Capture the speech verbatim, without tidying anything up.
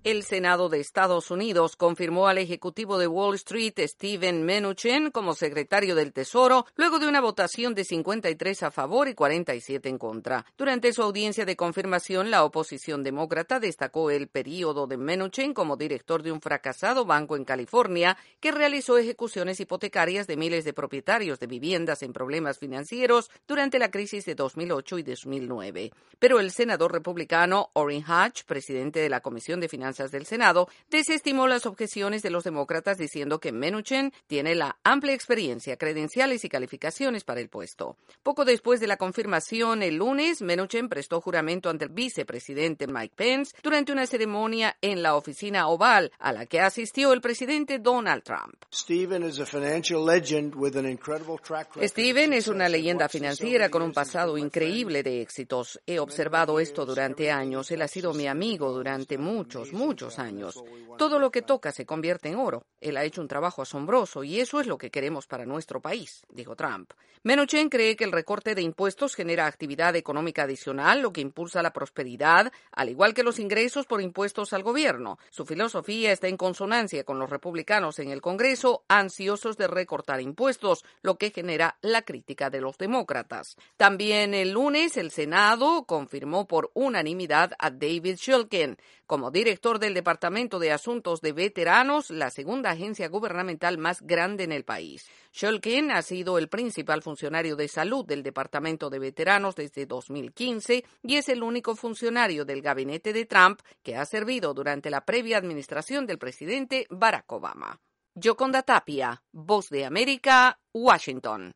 El Senado de Estados Unidos confirmó al ejecutivo de Wall Street, Steven Mnuchin, como secretario del Tesoro, luego de una votación de cincuenta y tres a favor y cuarenta y siete en contra. Durante su audiencia de confirmación, la oposición demócrata destacó el período de Mnuchin como director de un fracasado banco en California que realizó ejecuciones hipotecarias de miles de propietarios de viviendas en problemas financieros durante la crisis de dos mil ocho y dos mil nueve. Pero el senador republicano Orrin Hatch, presidente de la Comisión de Finanzas del Senado, desestimó las objeciones de los demócratas diciendo que Mnuchin tiene la amplia experiencia, credenciales y calificaciones para el puesto. Poco después de la confirmación el lunes, Mnuchin prestó juramento ante el vicepresidente Mike Pence durante una ceremonia en la oficina oval a la que asistió el presidente Donald Trump. Steven es una leyenda financiera con un pasado increíble de éxitos. He observado esto durante años. Él ha sido mi amigo durante muchos, muchos muchos años. Todo lo que toca se convierte en oro. Él ha hecho un trabajo asombroso y eso es lo que queremos para nuestro país, dijo Trump. Mnuchin cree que el recorte de impuestos genera actividad económica adicional, lo que impulsa la prosperidad, al igual que los ingresos por impuestos al gobierno. Su filosofía está en consonancia con los republicanos en el Congreso, ansiosos de recortar impuestos, lo que genera la crítica de los demócratas. También el lunes, el Senado confirmó por unanimidad a David Shulkin como director del Departamento de Asuntos de Veteranos, la segunda agencia gubernamental más grande en el país. Shulkin ha sido el principal funcionario de salud del Departamento de Veteranos desde dos mil quince y es el único funcionario del gabinete de Trump que ha servido durante la previa administración del presidente Barack Obama. Yoconda Tapia, Voz de América, Washington.